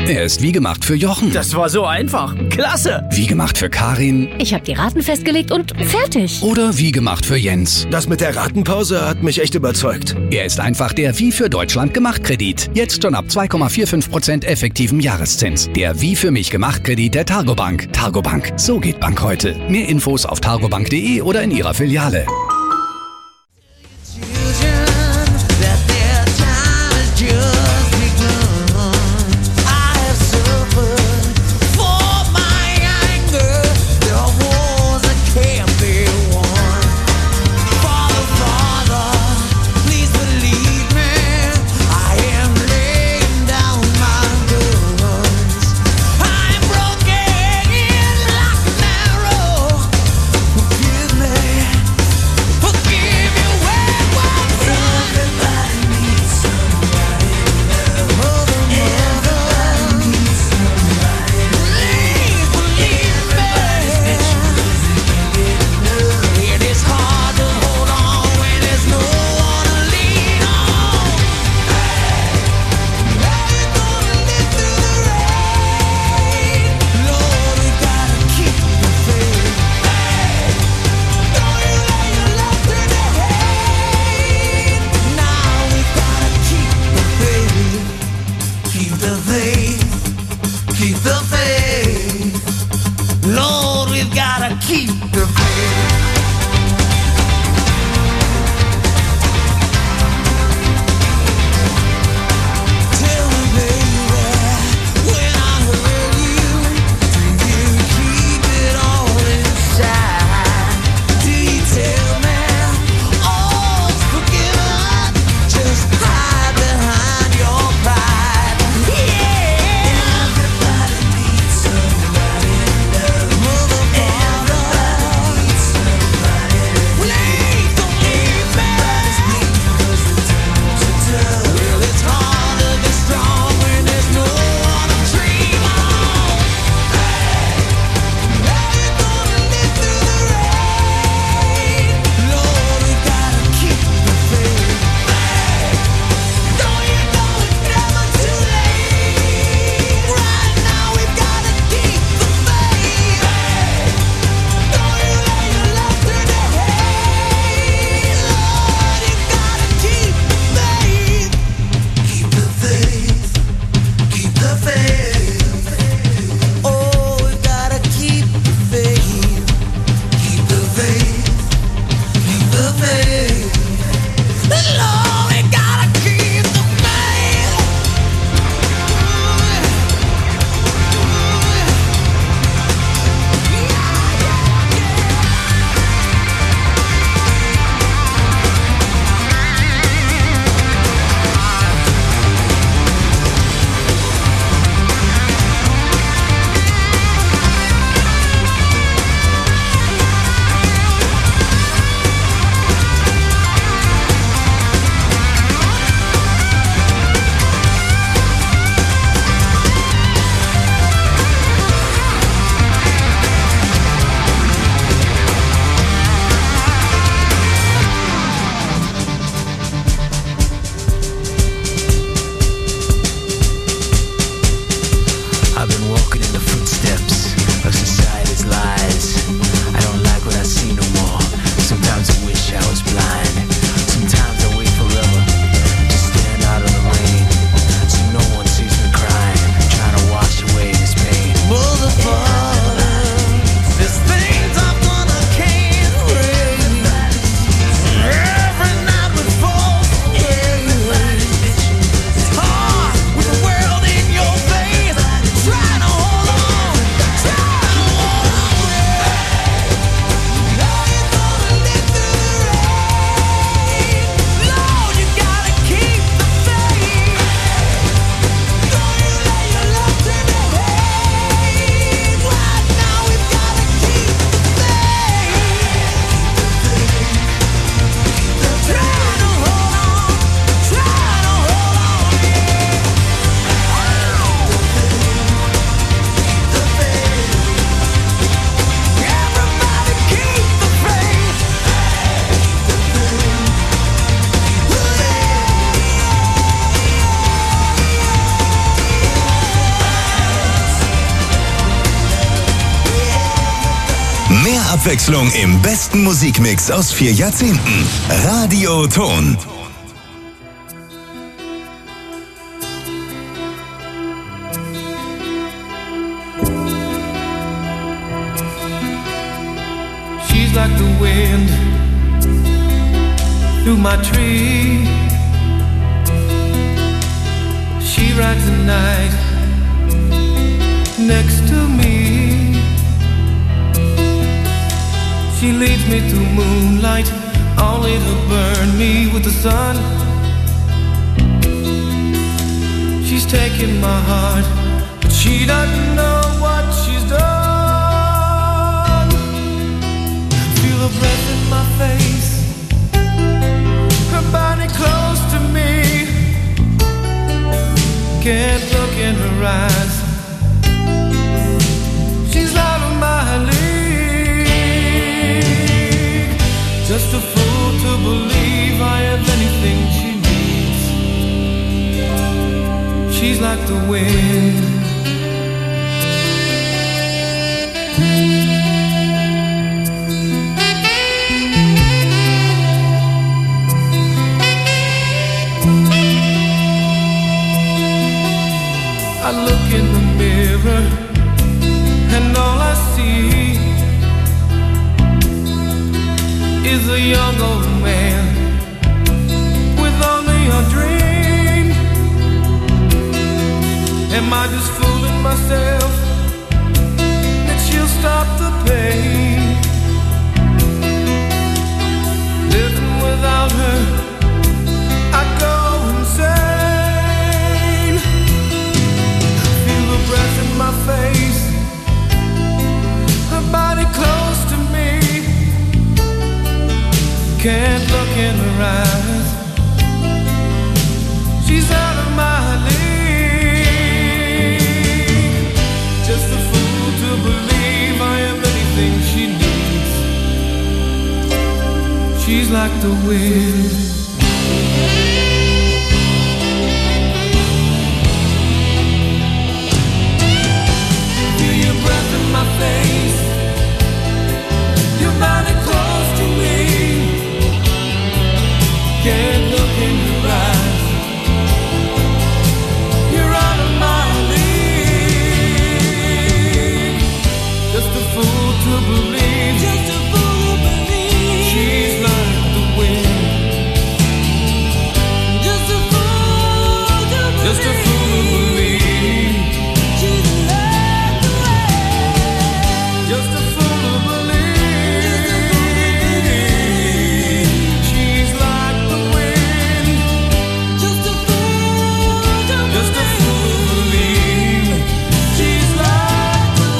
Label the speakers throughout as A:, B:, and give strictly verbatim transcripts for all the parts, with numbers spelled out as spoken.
A: Er ist wie gemacht für Jochen.
B: Das war so einfach. Klasse.
A: Wie gemacht für Karin.
C: Ich habe die Raten festgelegt und fertig.
A: Oder wie gemacht für Jens.
D: Das mit der Ratenpause hat mich echt überzeugt.
A: Er ist einfach der Wie für Deutschland gemacht Kredit. Jetzt schon ab zwei Komma fünfundvierzig Prozent effektivem Jahreszins. Der Wie für mich gemacht Kredit der Targobank. Targobank. So geht Bank heute. Mehr Infos auf targobank punkt de oder in Ihrer Filiale.
E: Abwechslung im besten Musikmix aus vier Jahrzehnten. Radio Ton.
F: She's like the wind through my tree. She rides the night next to me. She leads me through moonlight, only to burn me with the sun. She's taking my heart, but she doesn't know what she's done. Feel her breath in my face, her body close to me. Can't look in her eyes, she's out of my league. Just a fool to believe I have anything she needs. She's like the wind. I look in the mirror and all I see is a young old man with only a dream. Am I just fooling myself that she'll stop the pain? Living without her, I go insane. Feel the breath in my face, her body close to me. Can't look in her eyes, she's out of my league. Just a fool to believe I am anything she needs. She's like the wind. Feel your breath in my face, your body close to me. Can't look in your eyes, you're out of my league. Just a fool to believe, just a fool to believe. She's like the wind. Just a fool to believe, just a fool to believe. She's like the wind. Just a fool to believe. She's like the wind. Just a fool to believe. Just a fool to believe. She's like the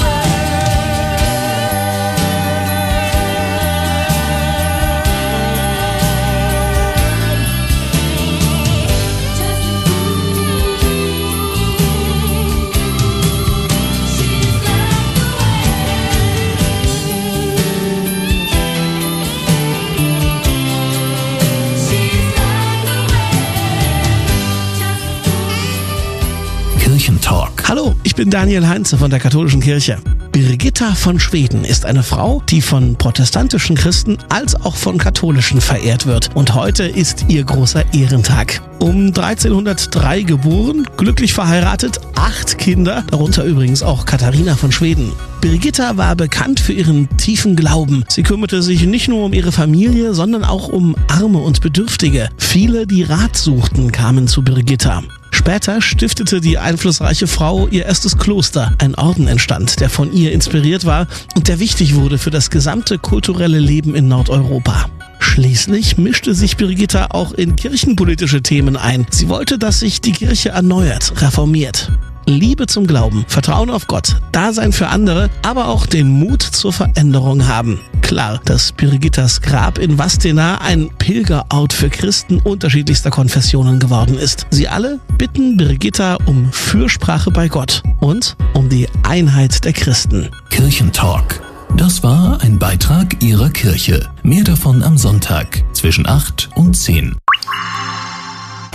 E: Kirchentalk.
G: Hallo, ich bin Daniel Heinze von der Katholischen Kirche. Birgitta von Schweden ist eine Frau, die von protestantischen Christen als auch von katholischen verehrt wird. Und heute ist ihr großer Ehrentag. Um dreizehnhundertdrei geboren, glücklich verheiratet, acht Kinder, darunter übrigens auch Katharina von Schweden. Birgitta war bekannt für ihren tiefen Glauben. Sie kümmerte sich nicht nur um ihre Familie, sondern auch um Arme und Bedürftige. Viele, die Rat suchten, kamen zu Birgitta. Später stiftete die einflussreiche Frau ihr erstes Kloster. Ein Orden entstand, der von ihr inspiriert war und der wichtig wurde für das gesamte kulturelle Leben in Nordeuropa. Schließlich mischte sich Birgitta auch in kirchenpolitische Themen ein. Sie wollte, dass sich die Kirche erneuert, reformiert. Liebe zum Glauben, Vertrauen auf Gott, Dasein für andere, aber auch den Mut zur Veränderung haben. Klar, dass Birgittas Grab in Vadstena ein Pilgerort für Christen unterschiedlichster Konfessionen geworden ist. Sie alle bitten Birgitta um Fürsprache bei Gott und um die Einheit der Christen.
E: Kirchentalk. Das war ein Beitrag Ihrer Kirche. Mehr davon am Sonntag zwischen acht und zehn.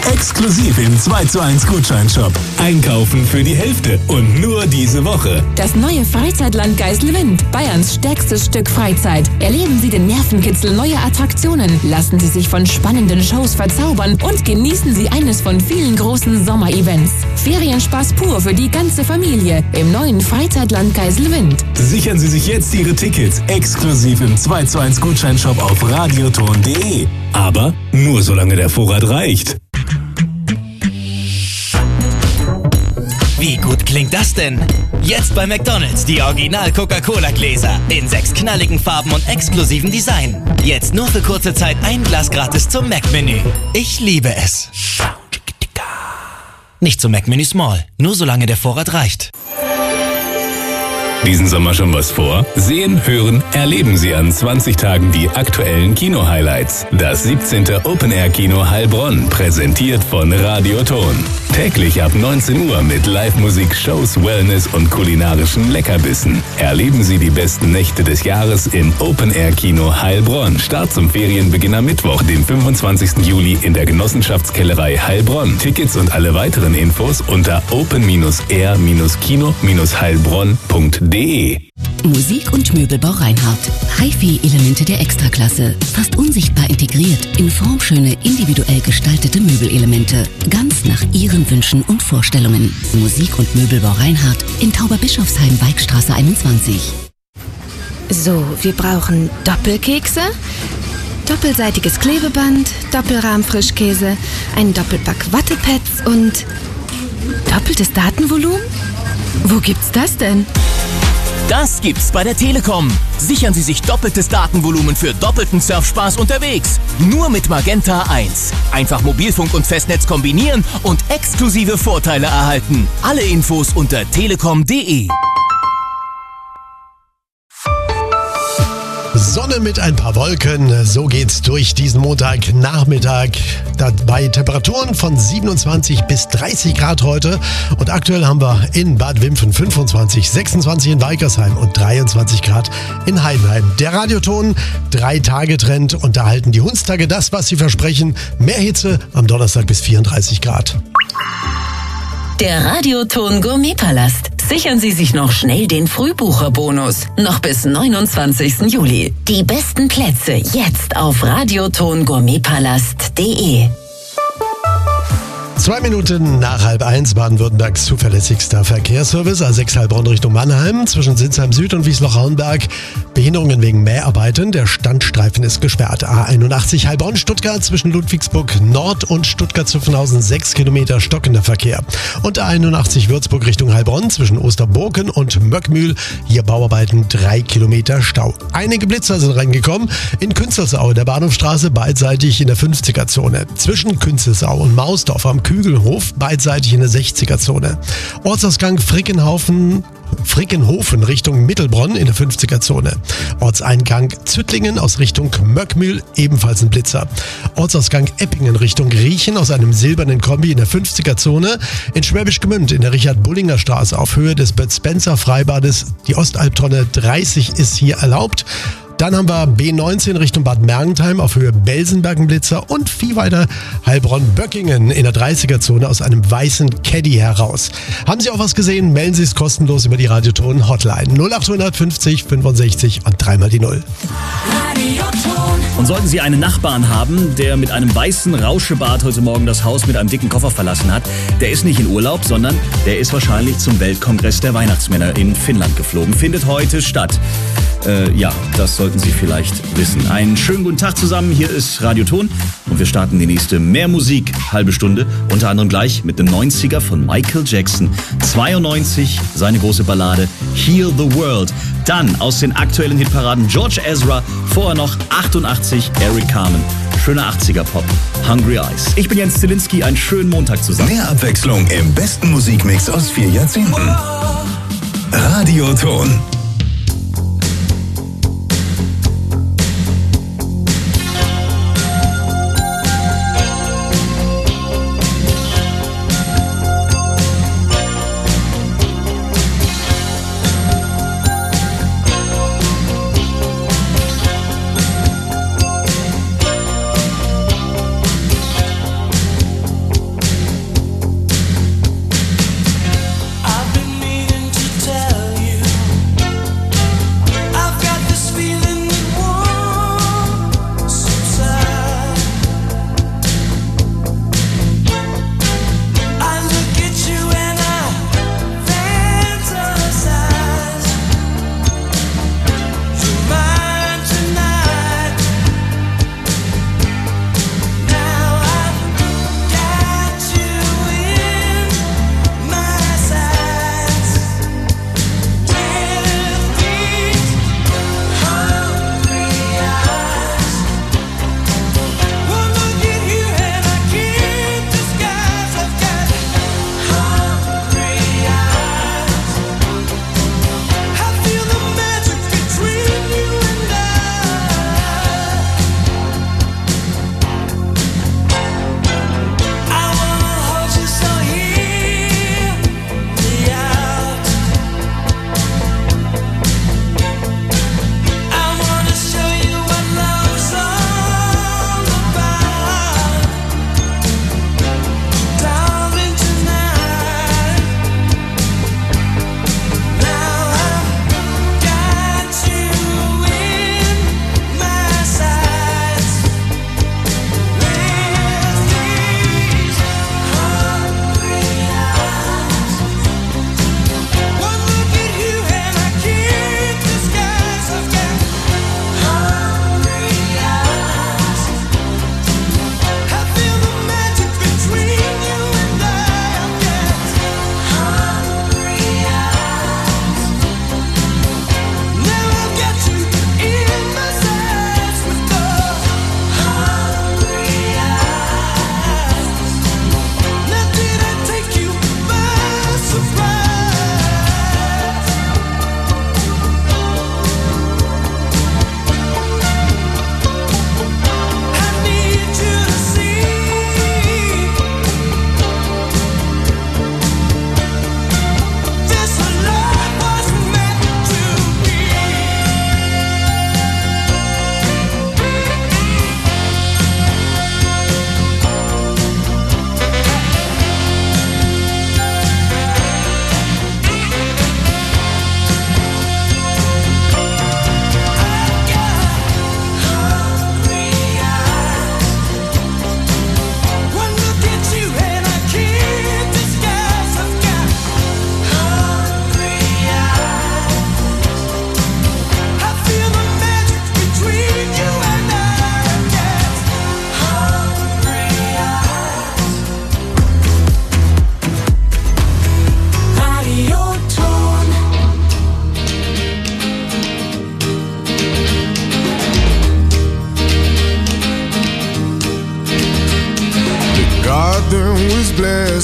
E: Exklusiv im zwei zu eins Gutscheinshop. Einkaufen für die Hälfte und nur diese Woche.
H: Das neue Freizeitland Geiselwind. Bayerns stärkstes Stück Freizeit. Erleben Sie den Nervenkitzel neuer Attraktionen. Lassen Sie sich von spannenden Shows verzaubern und genießen Sie eines von vielen großen Sommerevents. Ferienspaß pur für die ganze Familie im neuen Freizeitland Geiselwind.
E: Sichern Sie sich jetzt Ihre Tickets exklusiv im zwei zu eins Gutscheinshop auf radioton punkt de. Aber nur solange der Vorrat reicht.
B: Wie gut klingt das denn? Jetzt bei McDonald's die Original-Coca-Cola-Gläser in sechs knalligen Farben und exklusiven Design. Jetzt nur für kurze Zeit ein Glas gratis zum Mac-Menü. Ich liebe es. Nicht zum Mac-Menü Small, nur solange der Vorrat reicht.
E: Diesen Sommer schon was vor? Sehen, hören, erleben Sie an zwanzig Tagen die aktuellen Kino-Highlights. Das siebzehnte Open-Air-Kino Heilbronn, präsentiert von Radioton. Täglich ab neunzehn Uhr mit Live-Musik, Shows, Wellness und kulinarischen Leckerbissen. Erleben Sie die besten Nächte des Jahres im Open-Air-Kino Heilbronn. Start zum Ferienbeginn am Mittwoch, dem fünfundzwanzigsten Juli in der Genossenschaftskellerei Heilbronn. Tickets und alle weiteren Infos unter open air kino heilbronn punkt de.
C: Musik und Möbelbau Reinhardt. Hi-Fi-Elemente der Extraklasse. Fast unsichtbar integriert in formschöne, individuell gestaltete Möbelelemente. Ganz nach Ihren Wünschen und Vorstellungen. Musik und Möbelbau Reinhardt in Tauberbischofsheim, Weixstraße einundzwanzig.
H: So, wir brauchen Doppelkekse, doppelseitiges Klebeband, Doppelrahmfrischkäse, einen Doppelpack Wattepads und doppeltes Datenvolumen? Wo gibt's das denn?
B: Das gibt's bei der Telekom. Sichern Sie sich doppeltes Datenvolumen für doppelten Surfspaß unterwegs. Nur mit Magenta eins. Einfach Mobilfunk und Festnetz kombinieren und exklusive Vorteile erhalten. Alle Infos unter telekom punkt de.
G: Sonne mit ein paar Wolken, so geht's durch diesen Montagnachmittag. Dabei Temperaturen von siebenundzwanzig bis dreißig Grad heute. Und aktuell haben wir in Bad Wimpfen fünfundzwanzig, sechsundzwanzig in Weikersheim und dreiundzwanzig Grad in Heidenheim. Der Radioton, Drei-Tage-Trend, und da halten die Hundstage das, was sie versprechen. Mehr Hitze am Donnerstag bis vierunddreißig Grad.
I: Der Radioton Gourmetpalast. Sichern Sie sich noch schnell den Frühbucherbonus. Noch bis neunundzwanzigsten Juli. Die besten Plätze jetzt auf radioton gourmetpalast punkt de.
G: Zwei Minuten nach halb eins, Baden-Württembergs zuverlässigster Verkehrsservice, A sechs Heilbronn Richtung Mannheim, zwischen Sinsheim Süd und Wiesloch-Rauenberg. Behinderungen wegen Mäharbeiten, der Standstreifen ist gesperrt. A einundachtzig Heilbronn-Stuttgart zwischen Ludwigsburg Nord und Stuttgart-Zuffenhausen, sechs Kilometer stockender Verkehr. Und A einundachtzig Würzburg Richtung Heilbronn zwischen Osterburken und Möckmühl, hier Bauarbeiten, drei Kilometer Stau. Einige Blitzer sind reingekommen in Künzelsau, der Bahnhofstraße, beidseitig in der fünfziger-Zone. Zwischen Künzelsau und Mausdorf am Kügelhof, beidseitig in der sechziger-Zone. Ortsausgang Frickenhaufen, Frickenhofen Richtung Mittelbronn in der fünfziger-Zone. Ortseingang Züttlingen aus Richtung Möckmühl, ebenfalls ein Blitzer. Ortsausgang Eppingen Richtung Riechen aus einem silbernen Kombi in der fünfziger-Zone. In Schwäbisch Gmünd in der Richard-Bullinger-Straße auf Höhe des Bad Spencer Freibades. Die Ostalbtonne dreißig ist hier erlaubt. Dann haben wir B neunzehn Richtung Bad Mergentheim auf Höhe Belsenbergenblitzer und viel weiter Heilbronn-Böckingen in der dreißiger-Zone aus einem weißen Caddy heraus. Haben Sie auch was gesehen? Melden Sie es kostenlos über die Radioton-Hotline null acht fünfzig fünfundsechzig und dreimal die Null.
J: Und sollten Sie einen Nachbarn haben, der mit einem weißen Rauschebart heute Morgen das Haus mit einem dicken Koffer verlassen hat, der ist nicht in Urlaub, sondern der ist wahrscheinlich zum Weltkongress der Weihnachtsmänner in Finnland geflogen. Findet heute statt. Äh, ja, das sollten Sie vielleicht wissen. Einen schönen guten Tag zusammen, hier ist Radioton und wir starten die nächste Mehr Musik, halbe Stunde, unter anderem gleich mit dem neunziger von Michael Jackson. zweiundneunzig, seine große Ballade Heal the World. Dann aus den aktuellen Hitparaden George Ezra, vorher noch achtundachtzig Eric Carmen. Schöner achtziger-Pop, Hungry Eyes. Ich bin Jens Zielinski, einen schönen Montag zusammen.
E: Mehr Abwechslung im besten Musikmix aus vier Jahrzehnten. Radioton.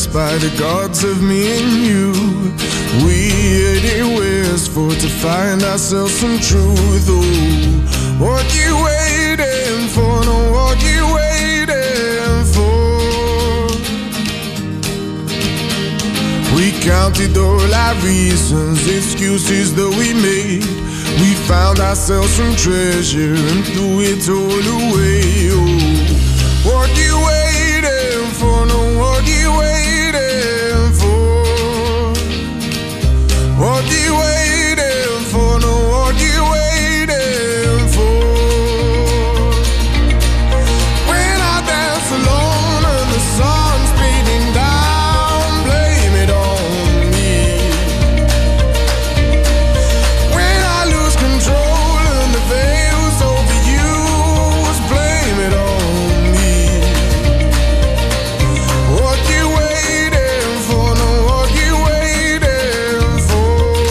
K: blessed by the gods of me and you. We anywhere's for to find ourselves some truth. Oh, what you waiting for? No, what you waiting for? We counted all our reasons, excuses that we made. We found ourselves some treasure and threw it all away. Oh, what you waiting for? No, what you waiting for? What you waiting for? No, what you waiting for? When I dance alone and the sun's beating down, blame it on me. When I lose control and the veil's overused, blame it on me. What you waiting for? No, what you waiting for?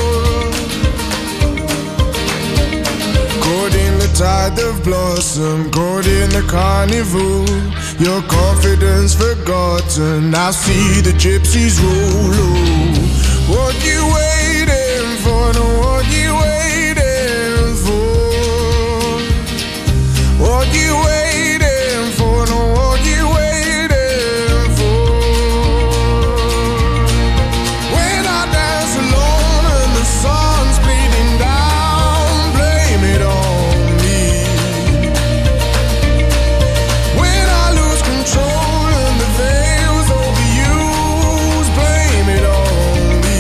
K: Caught in the tide of blossom, caught in the carnival. Your confidence forgotten, I see the gypsies roll. Oh, what you waiting for? No, what you waiting for? What you waiting for? No, what you waiting for? When I dance alone and the sun's bleeding down, blame it on me. When I lose control and the veil's overused, blame it on me.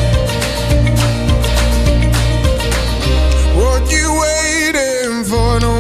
K: What you waiting for? No,